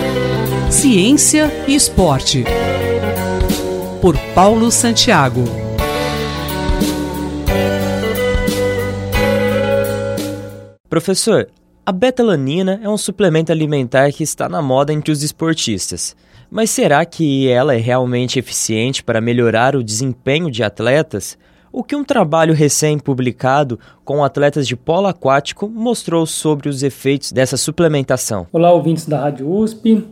Ciência e Esporte, por Paulo Santiago. Professor, a betalanina é um suplemento alimentar que está na moda entre os esportistas. Mas será que ela é realmente eficiente para melhorar o desempenho de atletas? O que um trabalho recém-publicado com atletas de polo aquático mostrou sobre os efeitos dessa suplementação? Olá, ouvintes da Rádio USP.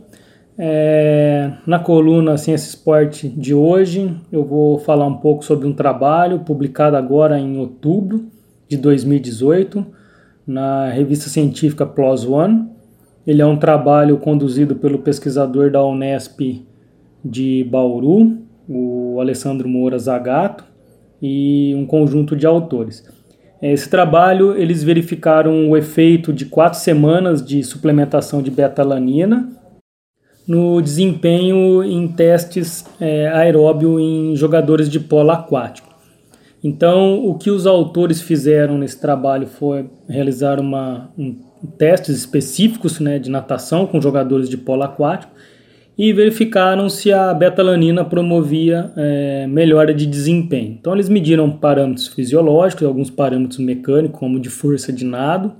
Na coluna Ciência e Esporte de hoje, eu vou falar um pouco sobre um trabalho publicado agora em outubro de 2018 na revista científica PLOS ONE. Ele é um trabalho conduzido pelo pesquisador da Unesp de Bauru, o Alessandro Moura Zagato, e um conjunto de autores. Esse trabalho, eles verificaram o efeito de 4 semanas de suplementação de betalanina no desempenho em testes aeróbio em jogadores de polo aquático. Então, o que os autores fizeram nesse trabalho foi realizar testes específicos, de natação com jogadores de polo aquático e verificaram se a betalanina promovia melhora de desempenho. Então, eles mediram parâmetros fisiológicos, alguns parâmetros mecânicos, como de força de nado.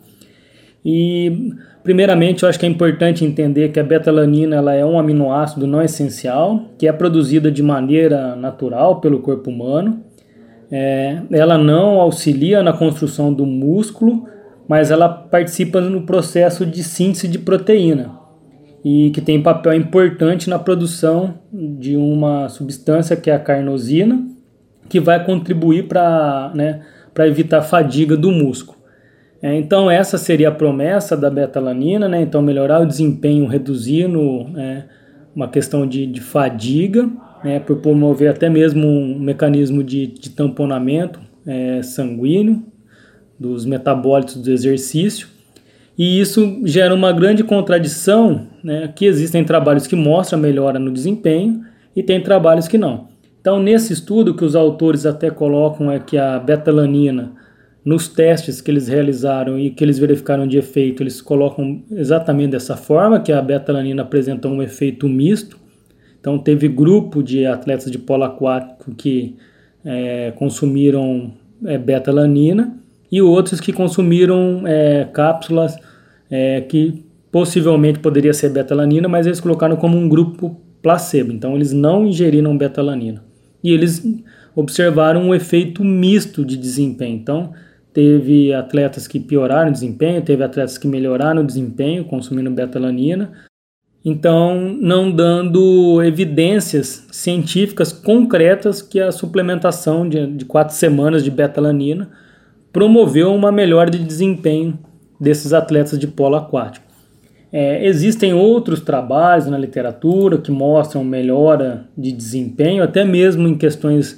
E, primeiramente, eu acho que é importante entender que a betalanina ela é um aminoácido não essencial, que é produzida de maneira natural pelo corpo humano. Ela não auxilia na construção do músculo, mas ela participa no processo de síntese de proteína e que tem papel importante na produção de uma substância que é a carnosina, que vai contribuir para evitar a fadiga do músculo. Então essa seria a promessa da betalanina, então melhorar o desempenho reduzindo uma questão de fadiga, por promover até mesmo um mecanismo de tamponamento sanguíneo dos metabólitos do exercício. E isso gera uma grande contradição, que existem trabalhos que mostram melhora no desempenho e tem trabalhos que não. Então, nesse estudo, que os autores até colocam é que a betalanina, nos testes que eles realizaram e que eles verificaram de efeito, eles colocam exatamente dessa forma, que a betalanina apresenta um efeito misto. Então, teve grupo de atletas de polo aquático que consumiram betalanina e outros que consumiram cápsulas que possivelmente poderia ser betalanina, mas eles colocaram como um grupo placebo. Então, eles não ingeriram betalanina. E eles observaram um efeito misto de desempenho. Então, teve atletas que pioraram o desempenho, teve atletas que melhoraram o desempenho consumindo betalanina. Então, não dando evidências científicas concretas que a suplementação de 4 semanas de betalanina promoveu uma melhora de desempenho desses atletas de polo aquático. Existem outros trabalhos na literatura que mostram melhora de desempenho, até mesmo em questões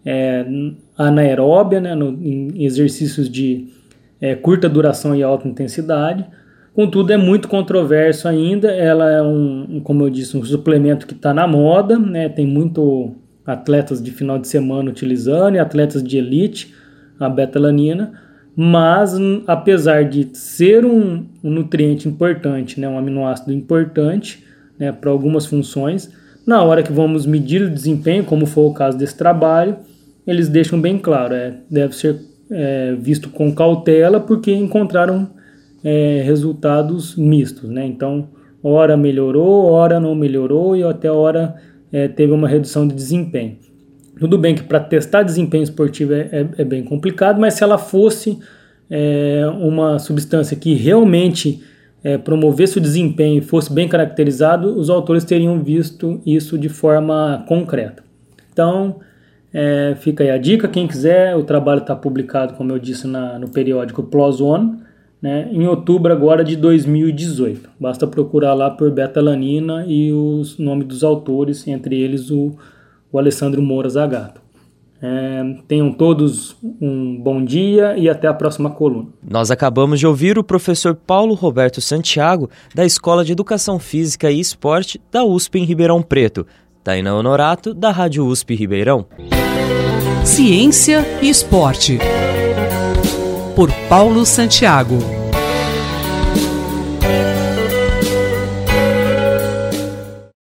anaeróbia, em exercícios de curta duração e alta intensidade. Contudo, é muito controverso ainda. Ela é como eu disse, um suplemento que está na moda, tem muito atletas de final de semana utilizando e atletas de elite, a betalanina, mas apesar de ser um nutriente importante, um aminoácido importante para algumas funções, na hora que vamos medir o desempenho, como foi o caso desse trabalho, eles deixam bem claro, deve ser visto com cautela porque encontraram resultados mistos, Então, hora melhorou, hora não melhorou e até hora teve uma redução de desempenho. Tudo bem que para testar desempenho esportivo é bem complicado, mas se ela fosse uma substância que realmente promovesse o desempenho e fosse bem caracterizado, os autores teriam visto isso de forma concreta. Então, fica aí a dica, quem quiser, o trabalho está publicado, como eu disse, no periódico PLOS ONE, em outubro agora de 2018. Basta procurar lá por betalanina e os nomes dos autores, entre eles o Alessandro Moura Zagato. Tenham todos um bom dia e até a próxima coluna. Nós acabamos de ouvir o professor Paulo Roberto Santiago, da Escola de Educação Física e Esporte da USP em Ribeirão Preto. Tainá Honorato, da Rádio USP Ribeirão. Ciência e Esporte, por Paulo Santiago.